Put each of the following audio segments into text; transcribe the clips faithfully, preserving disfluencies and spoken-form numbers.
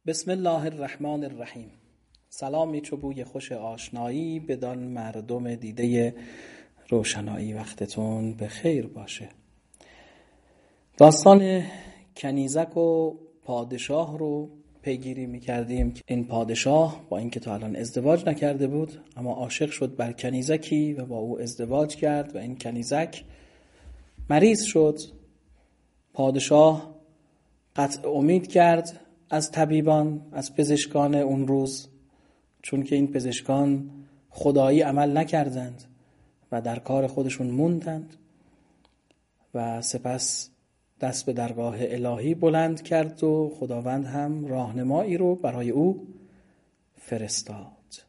بسم الله الرحمن الرحیم. سلامی چو بوی خوش آشنایی، بدان مردم دیده روشنایی. وقتتون به خیر باشه. داستان کنیزک و پادشاه رو پیگیری میکردیم که این پادشاه با اینکه تا الان ازدواج نکرده بود اما عاشق شد بر کنیزکی و با او ازدواج کرد و این کنیزک مریض شد. پادشاه قطع امید کرد از طبیبان، از پزشکان اون روز، چون که این پزشکان خدایی عمل نکردند و در کار خودشون موندند و سپس دست به درگاه الهی بلند کرد و خداوند هم راهنمایی رو برای او فرستاد.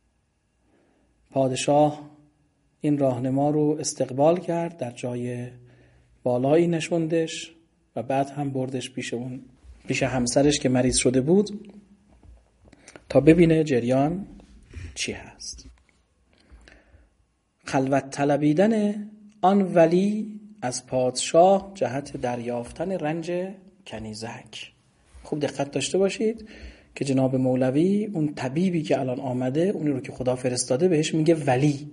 پادشاه این راهنما رو استقبال کرد، در جای بالایی نشوندش و بعد هم بردش پیش اون پیش همسرش که مریض شده بود تا ببینه جریان چی هست. خلوت طلبیدن آن ولی از پادشاه جهت دریافتن رنج کنیزک. خوب دقت داشته باشید که جناب مولوی اون طبیبی که الان آمده، اونی رو که خدا فرستاده، بهش میگه ولی.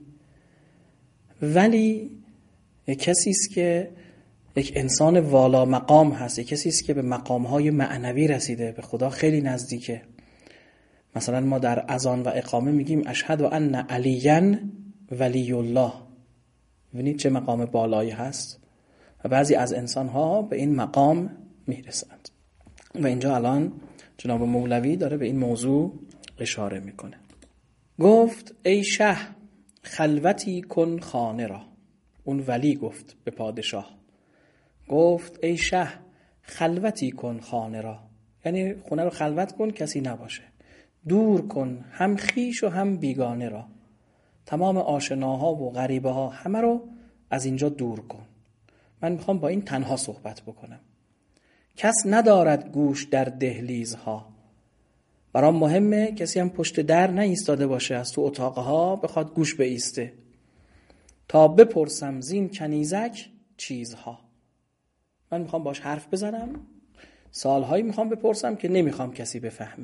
ولی کسی است که یک انسان والا مقام هست، یک کسی است که به مقام‌های معنوی رسیده، به خدا خیلی نزدیکه. مثلا ما در اذان و اقامه میگیم اشهد ان علیاً ولی الله. ببینید چه مقام بالایی هست و بعضی از انسان‌ها به این مقام میرسند و اینجا الان جناب مولوی داره به این موضوع اشاره میکنه. گفت ای شه خلوتی کن خانه را. اون ولی گفت به پادشاه، گفت ای شه خلوتی کن خانه را، یعنی خونه رو خلوت کن، کسی نباشه. دور کن هم خیش و هم بیگانه را. تمام آشناها و غریبه ها همه رو از اینجا دور کن. من میخوام با این تنها صحبت بکنم. کس ندارد گوش در دهلیزها. برام مهمه کسی هم پشت در نایستاده باشه، از تو اتاقها بخواد گوش بایسته، تا بپرسم زین کنیزک چیزها. من میخوام باش حرف بزنم، سالهایی میخوام بپرسم که نمیخوام کسی بفهمه.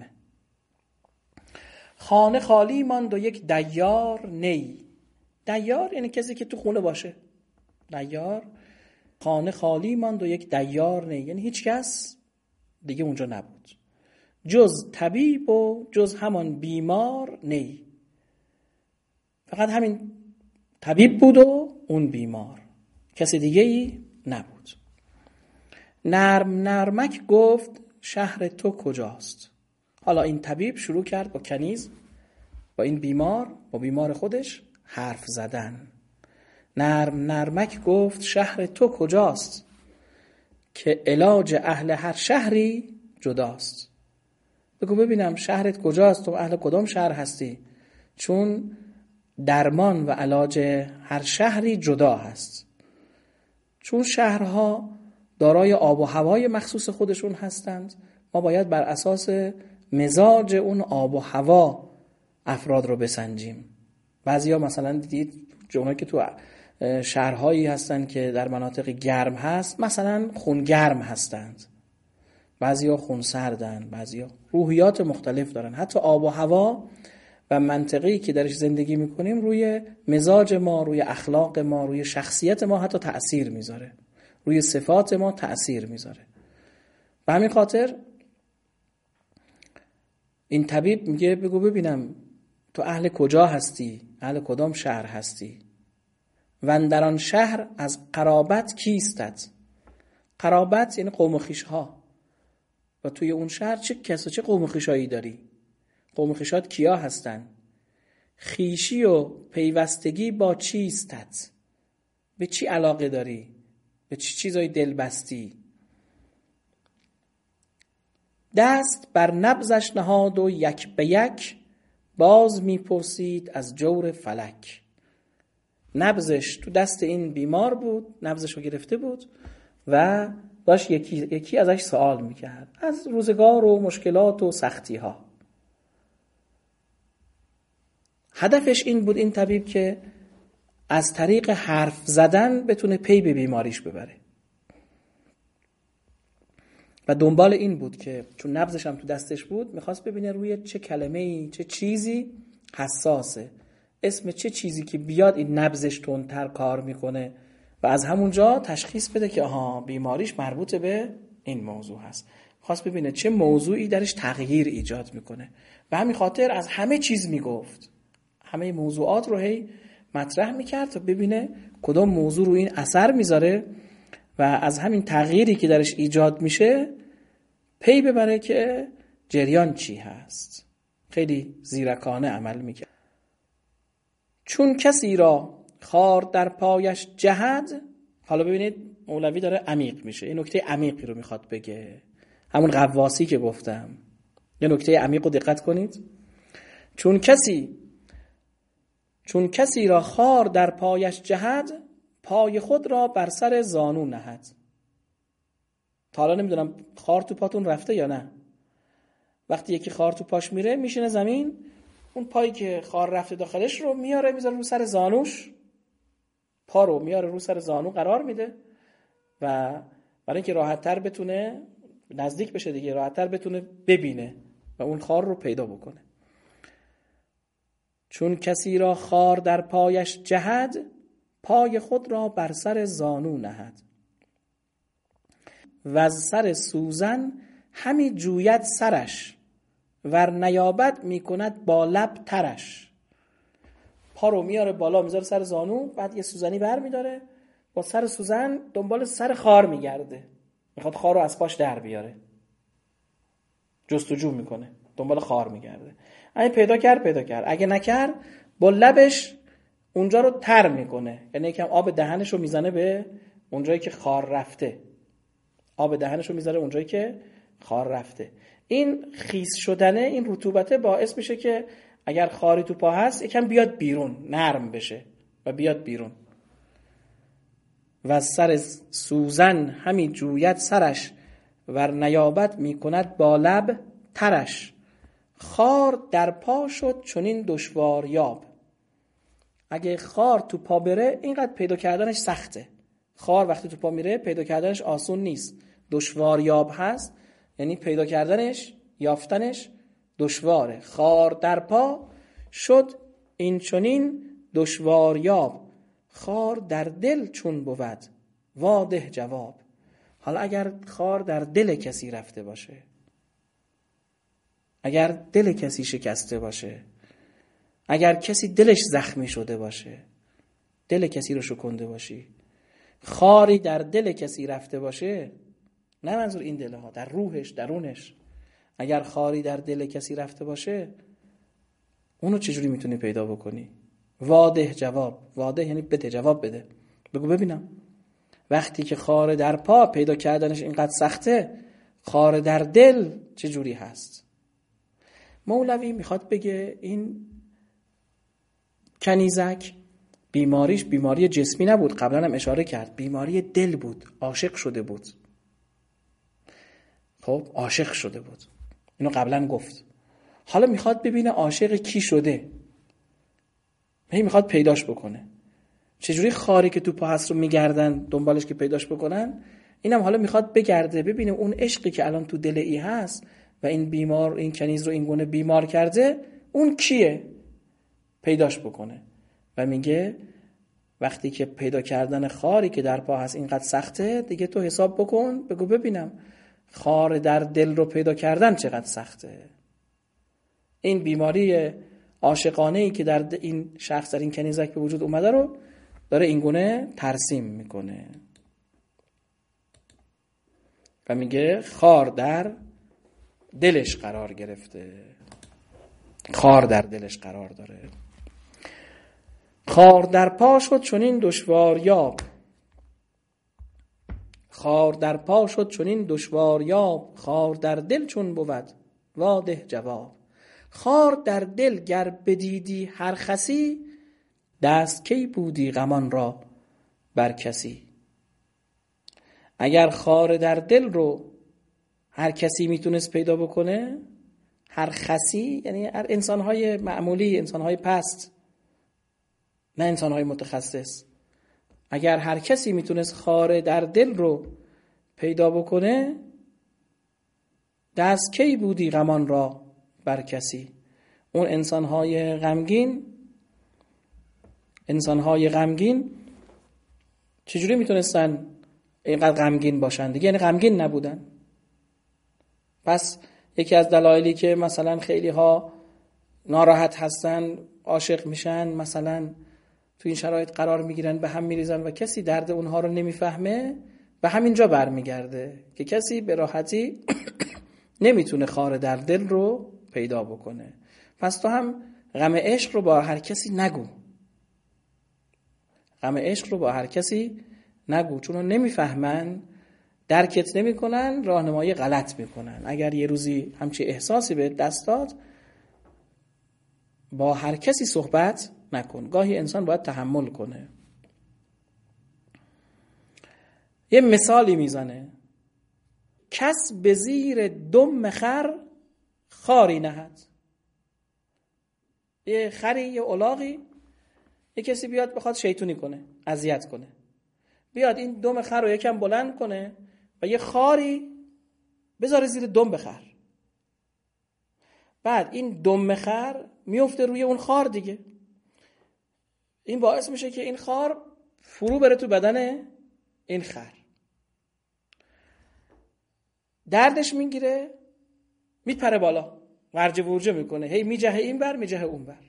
خانه خالی ماند و یک دیار نی. دیار یعنی کسی که تو خونه باشه. دیار. خانه خالی ماند و یک دیار نی یعنی هیچ کس دیگه اونجا نبود، جز طبیب و جز همان بیمار نی. فقط همین طبیب بود و اون بیمار، کسی دیگه ای نبود. نرم نرمک گفت شهر تو کجاست. حالا این طبیب شروع کرد با کنیز، با این بیمار، با بیمار خودش حرف زدن. نرم نرمک گفت شهر تو کجاست، که علاج اهل هر شهری جداست. بگو ببینم شهرت کجاست، تو اهل کدام شهر هستی، چون درمان و علاج هر شهری جدا هست. چون شهرها دارای آب و هوای مخصوص خودشون هستند، ما باید بر اساس مزاج اون آب و هوا افراد رو بسنجیم. بعضیا مثلا دیدید اونایی که تو شهرهایی هستند که در مناطق گرم هست، مثلا خون گرم هستند، بعضیا خون سردن، بعضیا روحیات مختلف دارن. حتی آب و هوا و منطقه‌ای که درش زندگی میکنیم روی مزاج ما، روی اخلاق ما، روی شخصیت ما حتی تأثیر میذاره، روی صفات ما تأثیر میذاره. به همین خاطر این طبیب میگه بگو ببینم تو اهل کجا هستی، اهل کدام شهر هستی، و در آن شهر از قرابت کیستت. قرابت یعنی قوم و خویش‌ها، و توی اون شهر چه کس و چه قوم و خویشایی داری. قوم و خویشات کیا هستن؟ خویشی و پیوستگی با چیستت، به چی علاقه داری، به چی چیزای دل بستی. دست بر نبضش نهاد و یک به یک باز میپرسید از جور فلک. نبضش تو دست این بیمار بود، نبضش رو گرفته بود و داشت یکی یکی ازش سوال میکرد از روزگار و مشکلات و سختی ها. هدفش این بود این طبیب که از طریق حرف زدن بتونه پی به بیماریش ببره. و دنبال این بود که چون نبضش هم تو دستش بود میخواست ببینه روی چه کلمه‌ای، چه چیزی حساسه، اسم چه چیزی که بیاد این نبضش تندتر کار میکنه و از همونجا تشخیص بده که آها بیماریش مربوط به این موضوع هست. خواست ببینه چه موضوعی درش تغییر ایجاد میکنه و همین خاطر از همه چیز میگفت، همه موضوعات رو هی مطرح میکرد تا ببینه کدام موضوع رو این اثر میذاره و از همین تغییری که درش ایجاد میشه پی ببره که جریان چی هست. خیلی زیرکانه عمل میکرد. چون کسی را خار در پایش جهد، حالا ببینید مولوی داره عمیق میشه، این نکته عمیقی رو میخواد بگه، همون غواصی که گفتم، یه نکته عمیق رو دقت کنید. چون کسی چون کسی را خار در پایش جهد، پای خود را بر سر زانو نهد. تا حالا نمیدونم خار تو پاتون رفته یا نه؟ وقتی یکی خار تو پاش میره میشینه زمین، اون پایی که خار رفته داخلش رو میاره میذاره رو سر زانوش، پا رو میاره رو سر زانو قرار میده و برای اینکه راحت تر بتونه نزدیک بشه دیگه، راحت تر بتونه ببینه و اون خار رو پیدا بکنه. چون کسی را خار در پایش جهد، پای خود را بر سر زانو نهد. و از سر سوزن همی جوید سرش، ور نیابد میکند با لب ترش. پا رو میاره بالا میذاره سر زانو، بعد یه سوزنی بر میداره، با سر سوزن دنبال سر خار میگرده، میخواد خار رو از پاش در بیاره، جستجو میکنه، دنبال خار میگرده. اگه پیدا کرد پیدا کرد، اگه نکرد با لبش اونجا رو تر میکنه، یعنی یکم آب دهنش رو میزنه به اونجایی که خار رفته، آب دهنش رو میذاره اونجایی که خار رفته. این خیس شدنه، این رطوبته باعث میشه که اگر خاری تو پا هست یکم بیاد بیرون، نرم بشه و بیاد بیرون. و از سر سوزن همی جوید سرش، ور نیابد میکند با لب ترش. خار در پا شد چنین دشوار یاب. اگه خار تو پا بره اینقدر پیدا کردنش سخته. خار وقتی تو پا میره پیدا کردنش آسون نیست، دشوار یاب هست، یعنی پیدا کردنش، یافتنش دشواره. خار در پا شد این چنین دشوار یاب. خار در دل چون بود واده جواب. حالا اگر خار در دل کسی رفته باشه، اگر دل کسی شکسته باشه، اگر کسی دلش زخمی شده باشه، دل کسی رو شکنده باشی، خاری در دل کسی رفته باشه، نه منظور این دله ها، در روحش، درونش، اگر خاری در دل کسی رفته باشه، اونو چجوری میتونی پیدا بکنی؟ واده جواب. واده یعنی بده، جواب بده، بگو ببینم. وقتی که خار در پا پیدا کردنش اینقدر سخته، خار در دل چجوری هست؟ مولوی میخواد بگه این کنیزک بیماریش بیماری جسمی نبود، قبلا هم اشاره کرد، بیماری دل بود، عاشق شده بود. خب عاشق شده بود، اینو قبلا گفت. حالا میخواد ببینه عاشق کی شده، هی میخواد پیداش بکنه. چجوری خاری که تو پا هست رو میگردن دنبالش که پیداش بکنن، اینم حالا میخواد بگرده ببینه اون عشقی که الان تو دل ای هست و این بیمار، این کنیز رو این گونه بیمار کرده، اون کیه، پیداش بکنه. و میگه وقتی که پیدا کردن خاری که در پا هست اینقدر سخته، دیگه تو حساب بکن، بگو ببینم خار در دل رو پیدا کردن چقدر سخته. این بیماری عاشقانه‌ای که در این شخص، در این کنیزک به وجود اومده رو داره این گونه ترسیم میکنه و میگه خار در دلش قرار گرفته، خار در دلش قرار داره. خار در پا شد چنین دشوار یاب. خار در پا شد چنین دشوار یاب. خار در دل چون بود واده جواب. خار در دل گر بدیدی هر خسی، دست کی بودی غمان را بر کسی. اگر خار در دل رو هر کسی میتونست پیدا بکنه، هر خسی یعنی هر انسانهای معمولی، انسانهای پست، نه انسانهای متخصص، اگر هر کسی میتونست خار در دل رو پیدا بکنه، دست کی بودی غمان را بر کسی. اون انسانهای غمگین انسانهای غمگین چجوری میتونستن اینقدر غمگین باشن دیگه؟ یعنی غمگین نبودن. پس یکی از دلایلی که مثلا خیلی ها ناراحت هستن، عاشق میشن، مثلا تو این شرایط قرار میگیرن، به هم میریزن و کسی درد اونها رو نمیفهمه، به همینجا برمیگرده که کسی به راحتی نمیتونه خار در دل رو پیدا بکنه. پس تو هم غم عشق رو با هر کسی نگو. غم عشق رو با هر کسی نگو، چون نمیفهمن، درکت نمیکنن، راهنمایی غلط میکنن. اگر یه روزی همچی احساسی به دست داد، با هر کسی صحبت نکن. گاهی انسان باید تحمل کنه. یه مثالی میزنه: کس به زیر دم خر خاری نهد. یه خری، یه الاغی، یه کسی بیاد بخواد شیطونی کنه، اذیت کنه، بیاد این دم خر رو یکم بلند کنه و یه خاری بذاره زیر دم خر. بعد این دم خر میفته روی اون خار دیگه. این باعث میشه که این خار فرو بره تو بدن این خر. دردش میگیره، میپره بالا، ورجه ورجه میکنه، هی میجهه این بر میجهه اون بر.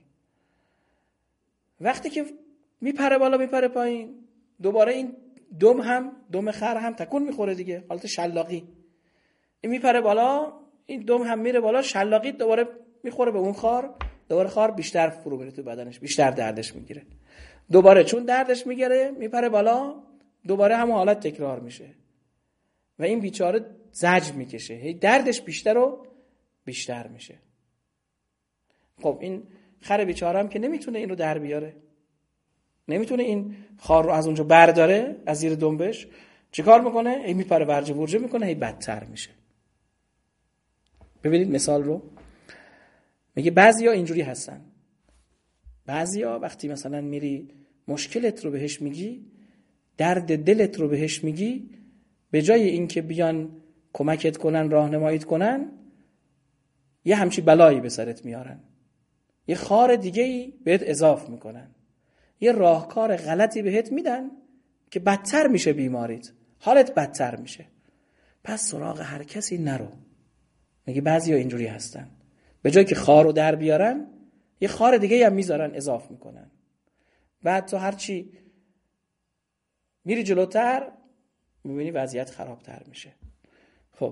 وقتی که میپره بالا میپره پایین، دوباره این دم هم دم خر هم تکون میخوره دیگه، حالت شلاقی. این میپره بالا، این دم هم میره بالا، شلاقی دوباره میخوره به اون خار، دوباره خار بیشتر فرو بره تو بدنش، بیشتر دردش میگیره. دوباره چون دردش میگیره میپره بالا، دوباره همون حالت تکرار میشه و این بیچاره زجر میکشه، هی دردش بیشتر و بیشتر میشه. خب این خر بیچاره هم که نمیتونه این رو در بیاره، نمیتونه این خار رو از اونجا برداره از زیر دنبش، چیکار میکنه؟ هی میپره ورجه ورجه میکنه، هی بدتر میشه. ببینید مثال رو میگه بعضیا اینجوری هستن. بعضیا وقتی مثلا میری مشکلت رو بهش میگی، درد دلت رو بهش میگی، به جای اینکه بیان کمکت کنن، راهنماییت کنن، یه همچی بلایی به سرت میارن، یه خار دیگه‌ای بهت اضاف میکنن، یه راهکار غلطی بهت میدن که بدتر میشه بیماریت، حالت بدتر میشه. پس سراغ هر کسی نرو. میگه بعضیا اینجوری هستن، به جای که خار رو در بیارن، یه خار دیگه هم میذارن، اضاف میکنن. بعد تو هرچی میری جلوتر میبینی وضعیت خرابتر میشه. خب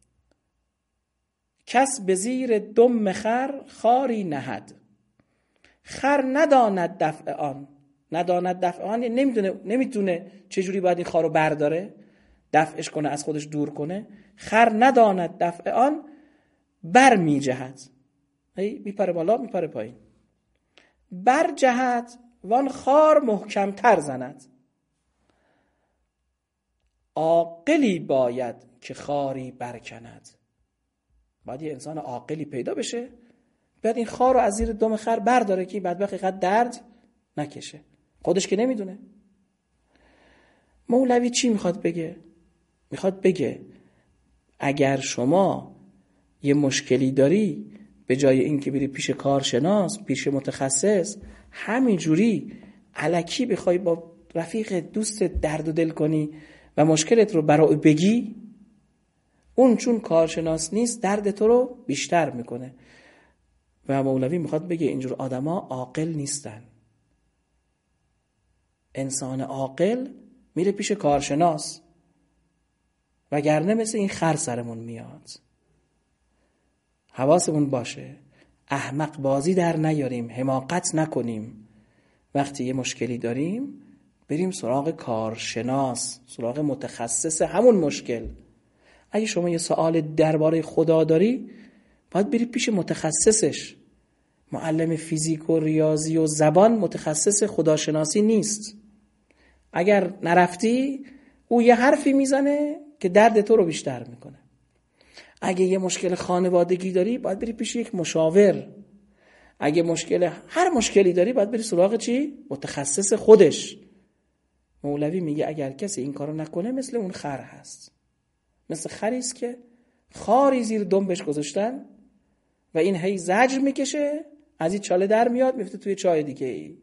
کس به زیر دم خر خاری نهد. خر نداند دفع آن. نداند دفع آن یعنی نمیدونه، نمیتونه چجوری باید این خار رو برداره، دفعش کنه، از خودش دور کنه. خر نداند دفع آن بر می جهد. میپره بالا میپره پایین. بر جهد وان خار محکم تر زند. عاقلی باید که خاری برکند. باید یه انسان عاقلی پیدا بشه، باید این خار رو از زیر دم خر برداره که بعد بقیقت درد نکشه. خودش که نمیدونه. مولوی چی میخواد بگه؟ میخواد بگه اگر شما یه مشکلی داری، به جای اینکه بری پیش کارشناس، پیش متخصص، همینجوری الکی بخوای با رفیق دوست درد و دل کنی و مشکلت رو برای بگی، اون چون کارشناس نیست درد تو رو بیشتر میکنه. و مولوی میخواد بگه اینجور آدما عاقل نیستن. انسان عاقل میره پیش کارشناس، وگرنه مثل این خر سرمون میاد. حواسمون باشه احمق بازی در نیاریم، حماقت نکنیم. وقتی یه مشکلی داریم بریم سراغ کارشناس، سراغ متخصص همون مشکل. اگه شما یه سوال درباره خدا داری، باید بری پیش متخصصش. معلم فیزیک و ریاضی و زبان متخصص خداشناسی نیست. اگر نرفتی، او یه حرفی میزنه که درد تو رو بیشتر میکنه. اگه یه مشکل خانوادگی داری، باید بری پیش یک مشاور. اگه مشکل هر مشکلی داری، باید بری سراغ چی؟ متخصص خودش. مولوی میگه اگر کسی این کارو نکنه مثل اون خر هست. مثل خری است که خاری زیر دنبش گذاشتن و این هی زجر میکشه، از این چاله در میاد میفته توی چای دیگه ای.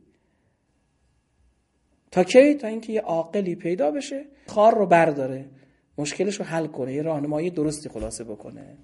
تا کی؟ تا اینکه یه عاقلی پیدا بشه خار رو برداره، مشکلش رو حل کنه، یه راهنمایی درستی خلاصه بکنه.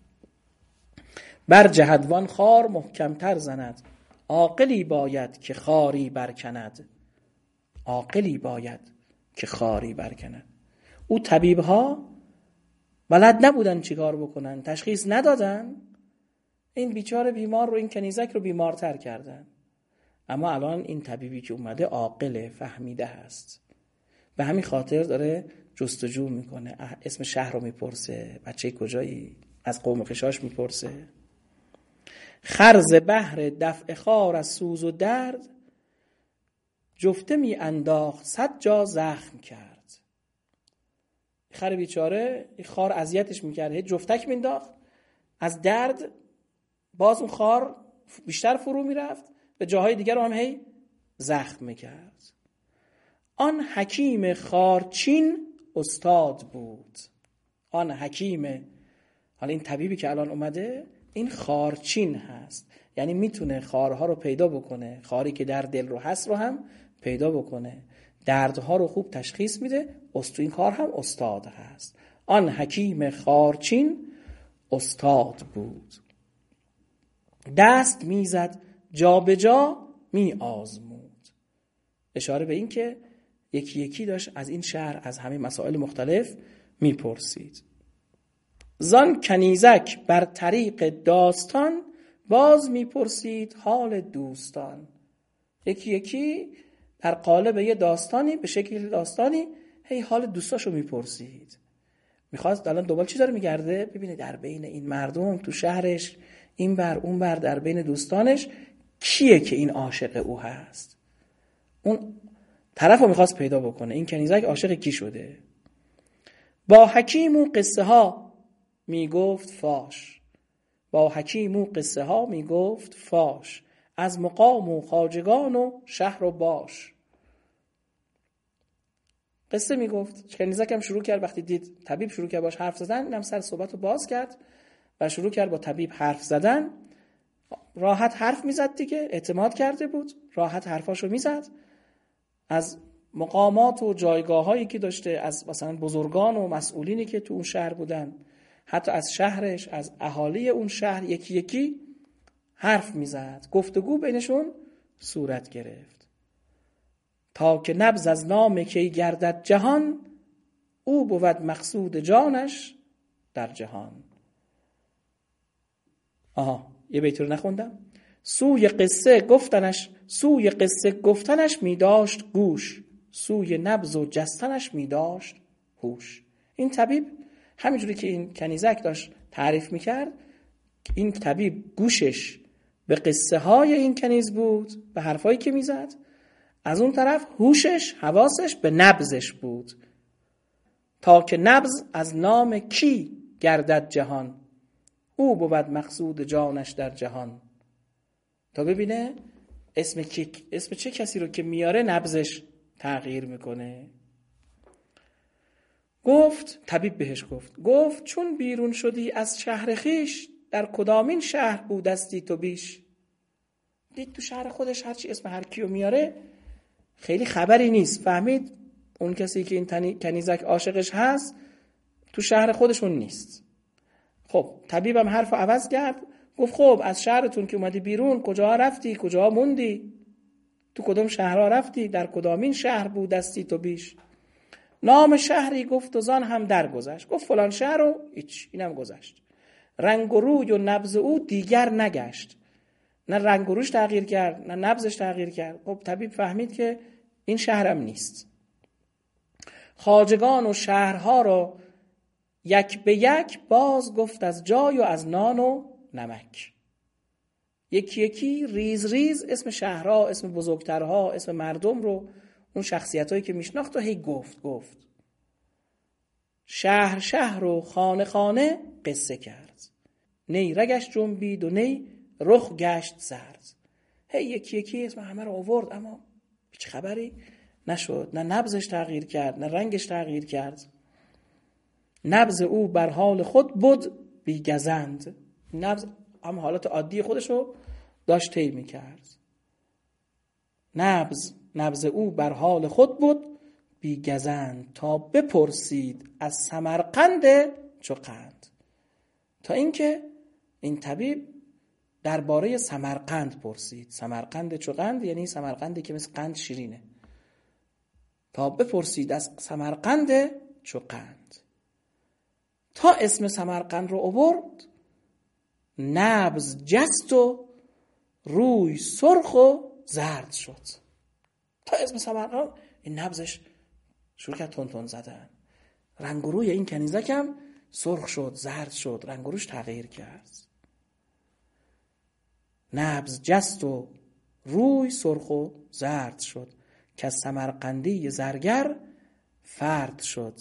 بر جهدوان خار محکمتر زند، عاقلی باید که خاری برکند. عاقلی باید که خاری برکند. او طبیب‌ها بلد نبودن چیکار بکنن، تشخیص ندادن، این بیچاره بیمار رو، این کنیزک رو بیمارتر کردن. اما الان این طبیبی که اومده عاقل، فهمیده هست، به همین خاطر داره جستجو میکنه، اسم شهر رو میپرسه، بچه کجایی، از قوم خشاش میپرسه. خرز بحر دفع خار از سوز و درد، جفته می انداخت صد جا زخم کرد. خر بیچاره این خار اذیتش میکرد، جفتک مینداخت، از درد باز اون خار بیشتر فرو میرفت، به جاهای دیگر رو هم هی زخم میکرد. آن حکیم خارچین استاد بود. آن حکیم، حالا این طبیبی که الان اومده این خارچین هست، یعنی میتونه خارها رو پیدا بکنه، خاری که در دل رو هست رو هم پیدا بکنه، دردها رو خوب تشخیص میده. استو این کار هم استاد هست. آن حکیم خارچین استاد بود. دست میزد جا به جا می آزمود. اشاره به این که یکی یکی داشت از این شهر از همه مسائل مختلف میپرسید. زان کنیزک بر طریق داستان باز میپرسید حال دوستان. یکی یکی در قالب یه داستانی، به شکل داستانی هی حال دوستاشو میپرسید. میخواست الان دوباره چی داره میگرده؟ ببینه در بین این مردم تو شهرش، این بر اون بر، در بین دوستانش کیه که این عاشق او هست. اون طرف رو میخواست پیدا بکنه، این کنیزک عاشق کی شده. با حکیم و قصه ها میگفت فاش. با حکیم و قصه ها میگفت فاش. از مقام و خواجگان و شهر و باش. قصه میگفت. کنیزک هم شروع کرد، وقتی دید طبیب شروع کرد باش حرف زدن، اینم سر صحبت رو باز کرد و شروع کرد با طبیب حرف زدن. راحت حرف میزد دیگه، اعتماد کرده بود، راحت حرفاشو میزد. از مقامات و جایگاه هایی که داشته، از مثلا بزرگان و مسئولینی که تو اون شهر بودن، حتی از شهرش، از اهالی اون شهر، یکی یکی حرف میزد. گفتگو بینشون صورت گرفت. تا که نبض از نام کی گردد جهان، او بود مقصود جانش در جهان. آها یه بیت رو نخوندم. سوی قصه گفتنش سوی قصه گفتنش می داشت گوش، سوی نبض و جستنش می داشت هوش. این طبیب همینجوری که این کنیزک داشت تعریف میکرد، این طبیب گوشش به قصه های این کنیز بود، به حرفایی که میزد. از اون طرف هوشش، حواسش به نبضش بود. تا که نبض از نام کی گردد جهان، او بود مقصود جانش در جهان. تا ببینه اسم, کی، اسم چه کسی رو که میاره نبضش تغییر میکنه. گفت طبیب بهش گفت گفت چون بیرون شدی از شهر خیش، در کدامین شهر بودستی تو بیش. دید تو شهر خودش هرچی اسم هر کیو میاره خیلی خبری نیست. فهمید اون کسی که این کنیزک عاشقش هست تو شهر خودشون نیست. خب طبیبم حرفو عوض کرد، گفت خب از شهرتون که اومدی بیرون کجا رفتی، کجا موندی، تو کدام شهرها رفتی، در کدامین شهر بودستی تو بیش. نام شهری گفت و زان هم درگذشت. گفت فلان شهر رو، هیچ، اینم گذشت. رنگ و روی و نبض او دیگر نگشت. نه رنگ و روش تغییر کرد، نه نبضش تغییر کرد. خب طبیب فهمید که این شهرم نیست. خواجگان و شهرها رو یک به یک باز گفت از جای و از نان و نمک. یکی یکی ریز ریز اسم شهرها، اسم بزرگترها، اسم مردم رو، اون شخصیتایی که میشناخت و هی گفت گفت شهر شهر و خانه خانه قصه کرد. نی رگش جنبید و نی رخ گشت زرد. هی یکی یکی اسم همه رو آورد، اما هیچ خبری نشد. نه نبضش تغییر کرد، نه رنگش تغییر کرد. نبض او بر حال خود بود بی گزند. نبض هم حالت عادی خودشو داشت طی میکرد. نبض نبض او بر حال خود بود بی گزند، تا بپرسید از سمرقند چو قند. تا اینکه این طبیب درباره سمرقند پرسید. سمرقند چو قند یعنی سمرقندی که مثل قند شیرینه. تا بپرسید از سمرقند چو قند. تا اسم سمرقند رو آورد، نبض جست و روی سرخ و زرد شد. تا اسم سمرقند، این نبضش شروع کرد تون تون زدن. رنگ و روی این کنیزک هم سرخ شد، زرد شد، رنگ و روش تغییر کرد. نبض جست و روی سرخ و زرد شد، که از سمرقندی زرگر فرد شد.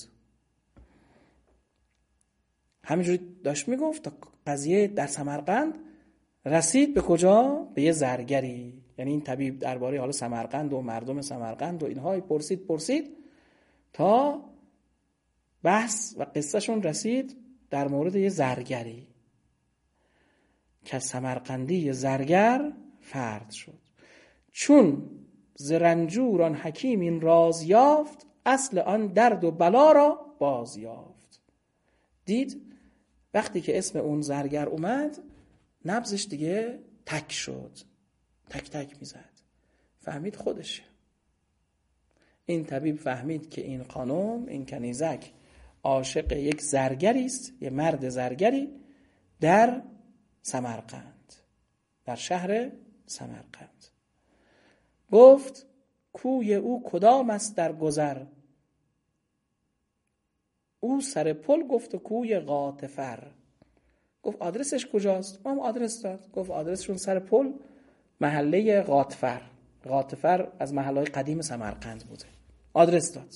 همینجوری داشت میگفت تا قضیه در سمرقند رسید به کجا؟ به یه زرگری. یعنی این طبیب درباره حالا سمرقند و مردم سمرقند و اینها پرسید پرسید تا بحث و قصهشون رسید در مورد یه زرگری که سمرقندی زرگر فرد شد. چون ز رنجور آن حکیم این راز یافت، اصل آن درد و بلا را باز یافت. دید وقتی که اسم اون زرگر اومد نبضش دیگه تک شد، تک تک میزد. فهمید خودشه. این طبیب فهمید که این خانم، این کنیزک عاشق یک زرگری است، یک مرد زرگری در سمرقند، در شهر سمرقند. گفت کوی او کدام است در گذر؟ او سر پل گفت و کوی غاطفر. گفت آدرسش کجاست؟ ما هم آدرس داد. گفت آدرسشون سر پل، محله غاطفر. غاطفر از محلهای قدیم سمرقند بوده. آدرس داد.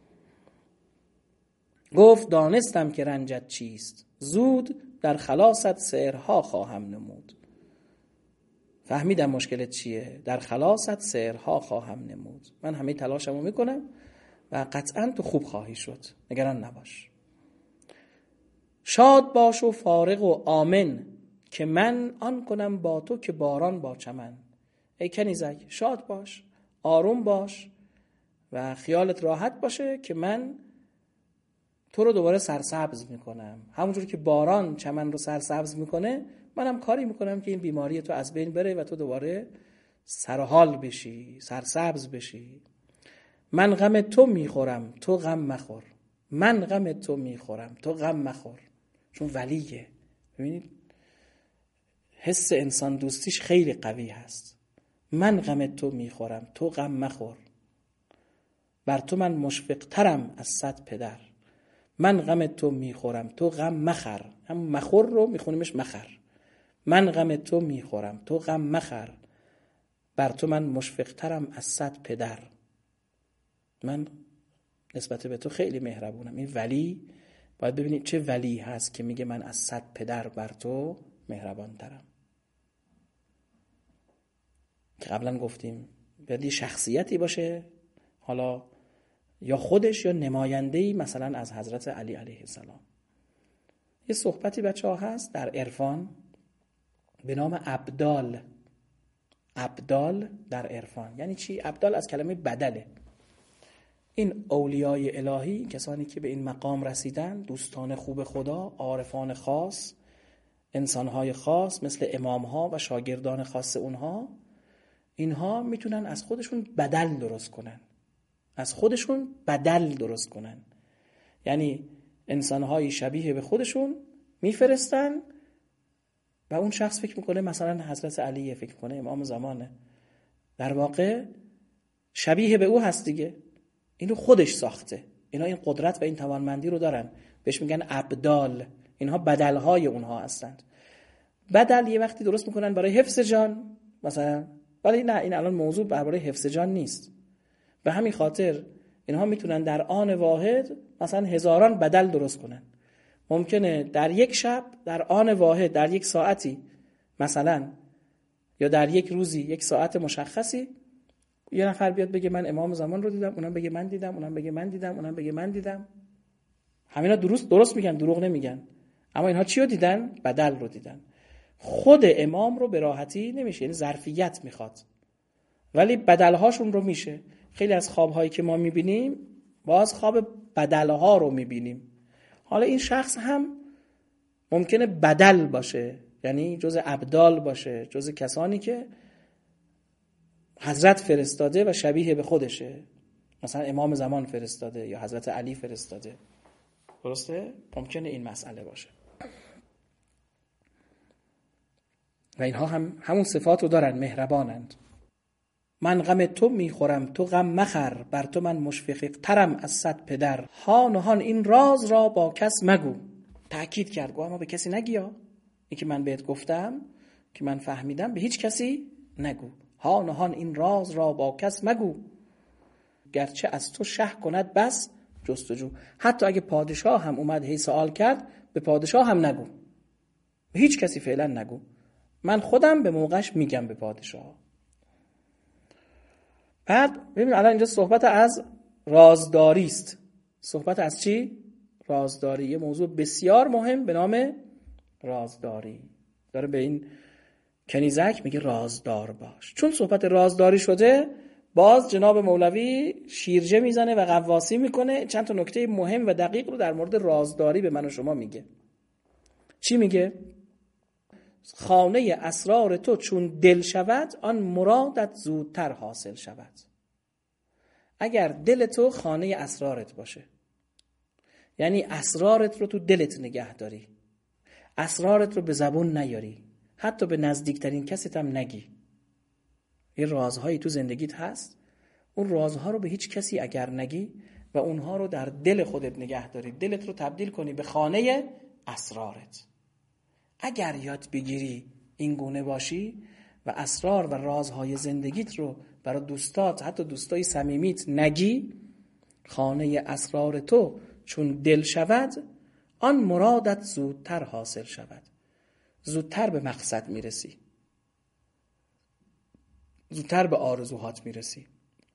گفت دانستم که رنجت چیست، زود در خلاصت سحرها خواهم نمود. فهمیدم مشکلت چیه، در خلاصت سحرها خواهم نمود. من همه تلاشمو میکنم و قطعا تو خوب خواهی شد، نگران نباش. شاد باش و فارغ و آمن، که من آن کنم با تو که باران با چمن. ای کنیزک شاد باش، آروم باش و خیالت راحت باشه که من تو رو دوباره سرسبز میکنم. همونجور که باران چمن رو سرسبز میکنه، منم کاری میکنم که این بیماری تو از بین بره و تو دوباره سرحال بشی، سرسبز بشی. من غم تو میخورم تو غم مخور، من غم تو میخورم تو غم مخور. چون ولیه. ببینید حس انسان دوستیش خیلی قوی هست. من غم تو میخورم تو غم مخور، بر تو من مشفق ترم از صد پدر. من غم تو میخورم تو غم مخر. هم مخور رو میخونیمش مخر. من غم تو میخورم تو غم مخر، بر تو من مشفق ترم از صد پدر. من نسبت به تو خیلی مهربونم. این ولی باید ببینید چه ولی هست که میگه من از صد پدر بر تو مهربان ترم. که قبلا گفتیم باید شخصیتی باشه، حالا یا خودش یا نماینده‌ای مثلا از حضرت علی علیه السلام. یه صحبتی بچه ها هست در عرفان به نام ابدال. ابدال در عرفان یعنی چی؟ ابدال از کلمه بدله. این اولیای الهی، کسانی که به این مقام رسیدن، دوستان خوب خدا، عارفان خاص، انسانهای خاص مثل امامها و شاگردان خاص اونها، اینها میتونن از خودشون بدل درست کنن. از خودشون بدل درست کنن. یعنی انسانهای شبیه به خودشون میفرستن و اون شخص فکر میکنه مثلا حضرت علیه، فکر میکنه امام زمانه، در واقع شبیه به او هست دیگه. اینو خودش ساخته. اینا این قدرت و این توانمندی رو دارن. بهش میگن ابدال. اینها بدلهای اونها هستند. بدل یه وقتی درست میکنن برای حفظ جان مثلا، ولی نه، این الان موضوع برای حفظ جان نیست. به همین خاطر اینها میتونن در آن واحد مثلا هزاران بدل درست کنن. ممکنه در یک شب، در آن واحد، در یک ساعتی مثلا، یا در یک روزی، یک ساعت مشخصی، یه نفر بیاد بگه من امام زمان رو دیدم، اونم بگه من دیدم، اونم بگه من دیدم، اونم بگه من دیدم. همینا درست درست میگن، دروغ نمیگن. اما اینها چی رو دیدن؟ بدل رو دیدن. خود امام رو به راحتی نمیشه، یعنی ظرفیت میخواد، ولی بدلهاشون رو میشه. خیلی از خوابهایی که ما میبینیم باز خواب بدلها رو میبینیم. حالا این شخص هم ممکنه بدل باشه، یعنی جز ابدال باشه، جز کسانی که حضرت فرستاده و شبیه به خودشه، مثلا امام زمان فرستاده یا حضرت علی فرستاده. درسته؟ ممکنه این مسئله باشه. و اینها هم همون صفات رو دارن، مهربانند. من غم تو میخورم تو غم مخر، بر تو من مشفق ترم از صد پدر. هان و هان این راز را با کس مگو. تأکید کرد، گوه ما به کسی نگیا، این که من بهت گفتم که من فهمیدم به هیچ کسی نگو. هان و هان این راز را با کس مگو، گرچه از تو شه کند بس جستجو. حتی اگه پادشاه هم اومد هی سوال کرد، به پادشاه هم نگو، به هیچ کسی فعلا نگو، من خودم به موقعش میگم به پادشاه. بعد ببین الان اینجا صحبت از رازداری است. صحبت از چی؟ رازداری، یه موضوع بسیار مهم به نام رازداری. داره به این کنیزک میگه رازدار باش. چون صحبت رازداری شده، باز جناب مولوی شیرجه میزنه و قواسی میکنه، چند تا نکته مهم و دقیق رو در مورد رازداری به من و شما میگه. چی میگه؟ خانه اسرار تو چون دل شود، آن مرادت زودتر حاصل شود. اگر دل تو خانه اسرارت باشه، یعنی اسرارت رو تو دلت نگه داری، اسرارت رو به زبون نیاری، حتی به نزدیکترین کست هم نگی. یه رازهایی تو زندگیت هست، اون رازها رو به هیچ کسی اگر نگی و اونها رو در دل خودت نگه داری، دلت رو تبدیل کنی به خانه اسرارت. اگر یاد بگیری این گونه باشی و اسرار و رازهای زندگیت رو برای دوستات، حتی دوستای صمیمیت نگی، خانه اسرار تو چون دل شود، آن مرادت زودتر حاصل شود. زودتر به مقصد میرسی، زودتر به آرزوهات میرسی.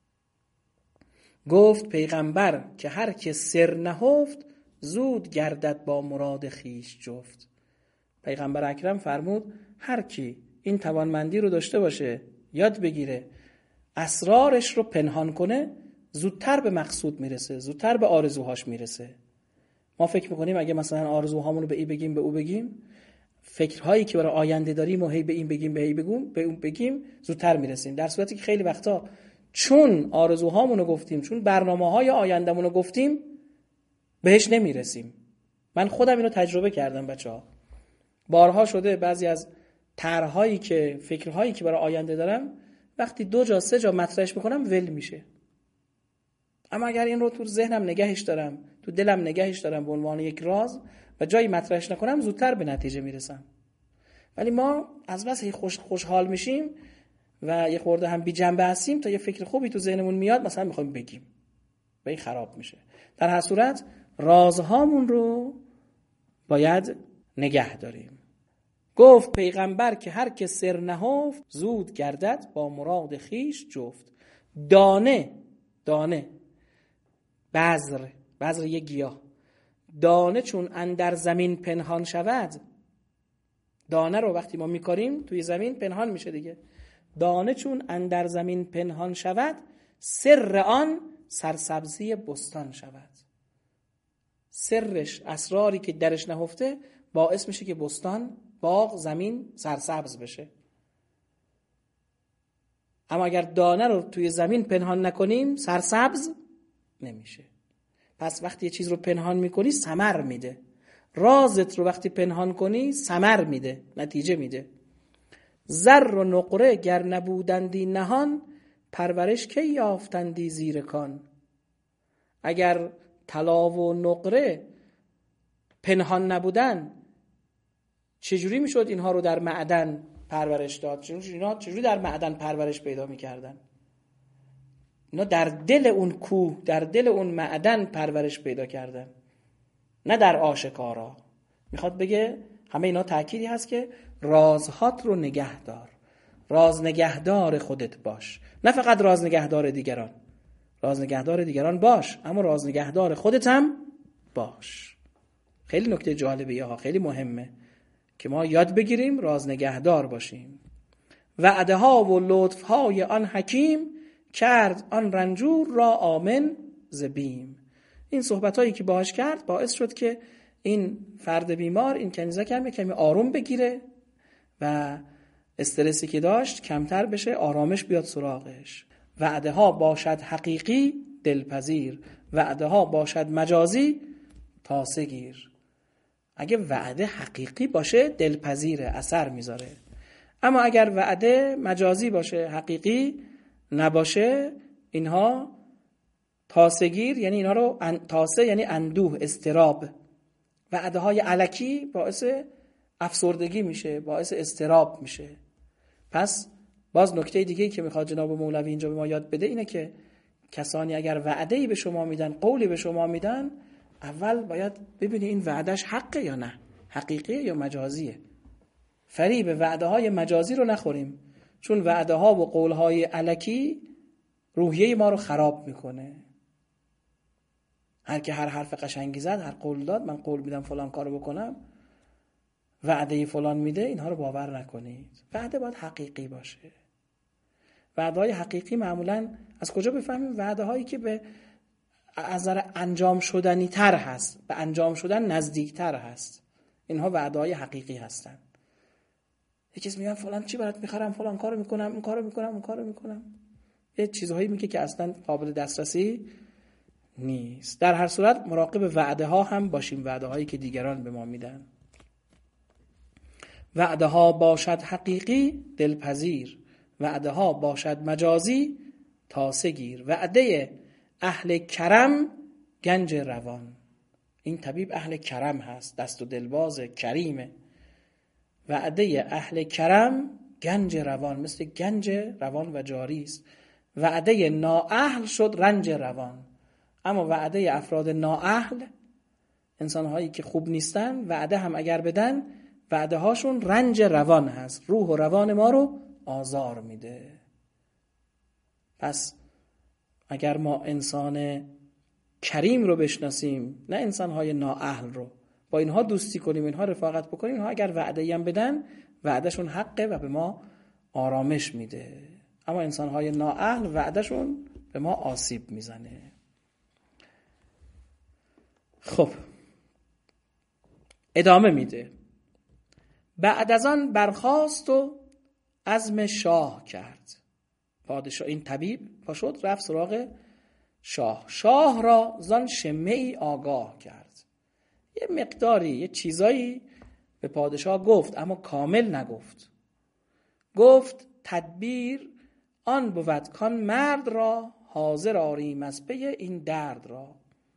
گفت پیغمبر که هر که سر نهفت، زود گردد با مراد خیش جفت. پیغمبر اکرم فرمود هر کی این توانمندی رو داشته باشه، یاد بگیره، اسرارش رو پنهان کنه، زودتر به مقصود میرسه، زودتر به آرزوهاش میرسه. ما فکر میکنیم اگه مثلا آرزوهامون رو به این بگیم به او بگیم، فکرهایی که برای آینده داریم و هی به این بگیم به این بگیم به اون بگیم، زودتر میرسیم. در صورتی که خیلی وقتا چون آرزوهامون رو گفتیم، چون برنامه‌های آیندهمون رو گفتیم، بهش نمیرسیم. من خودم اینو تجربه کردم بچه‌ها. بارها شده بعضی از طرح‌هایی که فکرهایی که برای آینده دارم، وقتی دو جا سه جا مطرحش میکنم ول میشه. اما اگر این رو تو ذهنم نگهش دارم، تو دلم نگهش دارم به عنوان یک راز و جایی مطرحش نکنم، زودتر به نتیجه میرسم. ولی ما از بس خوش خوشحال میشیم و یه خورده هم بی جنبه هستیم، تا یه فکر خوبی تو ذهنمون میاد مثلا میخوایم بگیم و این خراب میشه. در هر صورت رازهامون رو باید نگه داریم. گفت پیغمبر که هر که سر نهفت، زود گردد با مراد خیش جفت. دانه دانه بذر بذر یه گیاه، دانه چون اندر زمین پنهان شود. دانه رو وقتی ما میکاریم توی زمین پنهان میشه دیگه. دانه چون اندر زمین پنهان شود، سر آن سرسبزی بستان شود. سرش، اسراری که درش نهفته، باعث میشه که بستان، باغ، زمین سرسبز بشه. اما اگر دانه رو توی زمین پنهان نکنیم، سرسبز نمیشه. پس وقتی یه چیز رو پنهان میکنی ثمر میده. رازت رو وقتی پنهان کنی ثمر میده، نتیجه میده. زر و نقره گر نبودندی نهان، پرورش کی یافتندی زیر کان. اگر طلا و نقره پنهان نبودن، چجوری میشد اینها رو در معدن پرورش داد؟ چجوری در معدن پرورش پیدا میکردن؟ اینا در دل اون کوه، در دل اون معدن پرورش پیدا کردن، نه در آشکارا. میخواد بگه همه اینا تأکیدی هست که رازهات رو نگه دار، راز نگهدار خودت باش. نه فقط راز نگهدار دیگران، راز نگهدار دیگران باش، اما راز نگهدار خودت هم باش. خیلی نکته جالبیه ها، خیلی مهمه که ما یاد بگیریم راز نگهدار باشیم. وعده ها و لطف های آن حکیم، کرد آن رنجور را آمن ز بیم. این صحبت هایی که باهاش کرد باعث شد که این فرد بیمار، این کنیزک هم کمی آروم بگیره و استرسی که داشت کمتر بشه، آرامش بیاد سراغش. وعده ها باشد حقیقی دلپذیر، وعده ها باشد مجازی تاسه گیر. اگه وعده حقیقی باشه دلپذیره، اثر میذاره. اما اگر وعده مجازی باشه، حقیقی نباشه، اینها تاسه گیر، یعنی اینها رو ان... تاسه یعنی اندوه، اضطراب. وعده های الکی باعث افسردگی میشه، باعث اضطراب میشه. پس باز نکته دیگه‌ای که میخواد جناب مولوی اینجا به ما یاد بده اینه که کسانی اگر وعده‌ای به شما میدن، قولی به شما میدن، اول باید ببینی این وعدهش حقه یا نه، حقیقیه یا مجازیه. فریب وعده های مجازی رو نخوریم، چون وعده ها و قول های الکی روحیه ما رو خراب میکنه. هر که هر حرف قشنگی زد، هر قول داد، من قول میدم فلان کارو بکنم، وعده فلان میده، اینها رو باور نکنید. وعده باید حقیقی باشه. وعده های حقیقی معمولا از کجا بفهمیم؟ وعده هایی که به از نظر انجام شدنی تر هست، به انجام شدن نزدیک تر هست، اینها وعده های حقیقی هستن. یکی میگه فلان چی برات میخرم، فلان کارو میکنم، این کارو میکنم، اون کارو میکنم، یه چیزهایی میگه که اصلا قابل دسترسی نیست. در هر صورت مراقب وعده ها هم باشیم، وعده هایی که دیگران به ما میدن. وعده ها باشد حقیقی دلپذیر، وعده ها باشد مجازی تاسه گیر. وعده اهل کرم گنج روان. این طبیب اهل کرم هست، دست و دلباز کریمه. وعده اهل کرم گنج روان، مثل گنج روان و جاری است. وعده نااهل شد رنج روان. اما وعده افراد نااهل، انسان هایی که خوب نیستن، وعده هم اگر بدن، وعده هاشون رنج روان هست، روح و روان ما رو آزار میده. پس اگر ما انسان کریم رو بشناسیم، نه انسان های نااهل رو، با اینها دوستی کنیم، اینها رفاقت بکنیم، اینها اگر وعده هم بدن، وعدهشون حقه و به ما آرامش میده. اما انسان های نااهل وعدهشون به ما آسیب میزنه. خب ادامه میده. بعد از آن برخاست و عزم شاه کرد. پادشاه، این طبیب پا شد رفت سراغ شاه. شاه را زان شمعی آگاه کرد. یه مقداری، یه چیزایی به پادشاه گفت، اما کامل نگفت. گفت تدبیر آن بود کان مرد را، حاضر آریم از پی این درد را.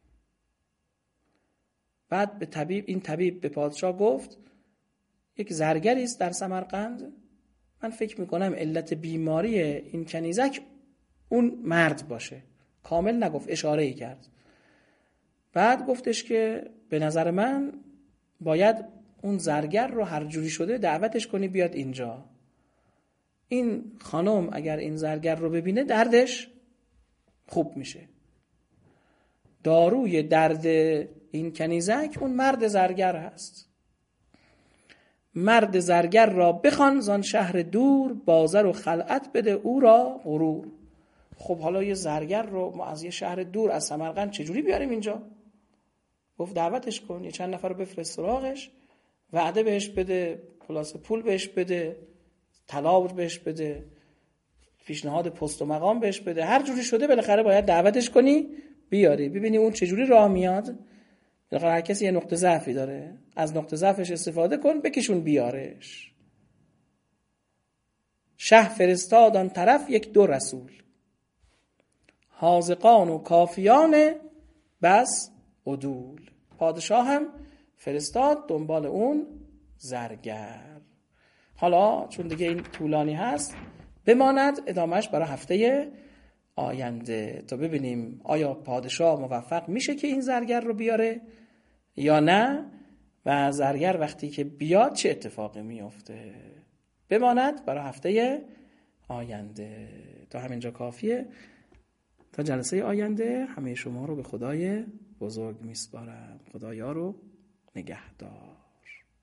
بعد به طبیب، این طبیب به پادشاه گفت یک زرگری است در سمرقند، من فکر میکنم علت بیماری این کنیزک اون مرد باشه. کامل نگفت، اشاره ای کرد. بعد گفتش که به نظر من باید اون زرگر رو هر جوری شده دعوتش کنی بیاد اینجا. این خانم اگر این زرگر رو ببینه دردش خوب میشه. داروی درد این کنیزک اون مرد زرگر هست. مرد زرگر را بخوان زان شهر دور، بازر و خلعت بده او را غرور. خب حالا یه زرگر رو ما از یه شهر دور از سمرقند چجوری بیاریم اینجا؟ گفت دعوتش کن، یه چند نفر رو بفرست سراغش، وعده بهش بده، خلاصه پول بهش بده، طلا بهش بده، پیشنهاد پست و مقام بهش بده، هر جوری شده بالاخره باید دعوتش کنی بیاری، ببینی اون چجوری راه میاد. بالاخره هر کسی یه نقطه ضعفی داره، از نقطه ضعفش استفاده کن، بکشون بیارش. شه فرستاد آن طرف یک دو رسول، حاذقان و کافیان بس عدول. پادشاه هم فرستاد دنبال اون زرگر. حالا چون دیگه این طولانی هست بماند ادامهش برای هفته آینده تا ببینیم آیا پادشاه موفق میشه که این زرگر رو بیاره یا نه، و زرگر وقتی که بیاد چه اتفاقی میفته. بماند برای هفته آینده. تا همینجا کافیه. تا جلسه آینده همه شما رو به خدای بزرگ میسپارم. خدایا رو نگهدار.